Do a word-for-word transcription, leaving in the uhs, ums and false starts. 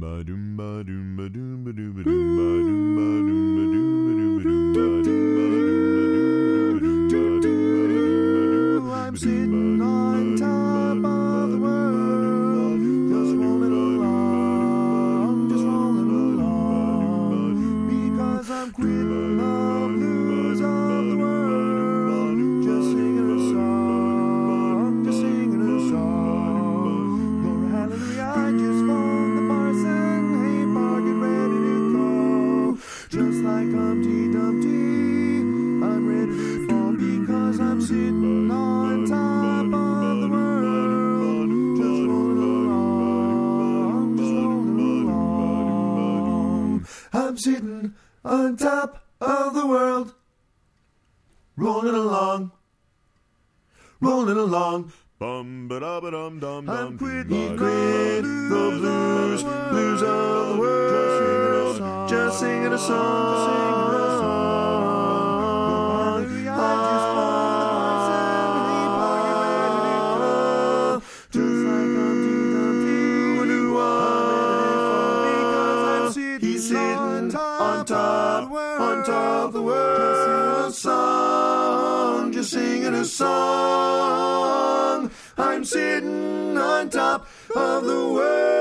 I'm sitting on top of the world, just rolling along, just rolling along, because I'm quitting the blues of the world, just singing a song, just singing a song. Glory, hallelujah, I just phoned the parson, hey, Bar, get ready to go, just like Humpty Dumpty, I'm ready to fall, because I'm sitting on top of the world, just rolling along, just rolling along. I'm sitting on top of the world, rolling along, rolling along. Bum ba da ba dum dum dum. I'm quitting quit the blues, blues of the world, just singing a song, just singing a song. Hallelujah, I just found the parson, he parted ready to go, just like Humpty Dumpty, because I'm sitting, he's sitting on top, on top, on top of the world, just singing a song, just singing a song. I'm sitting on top of the world.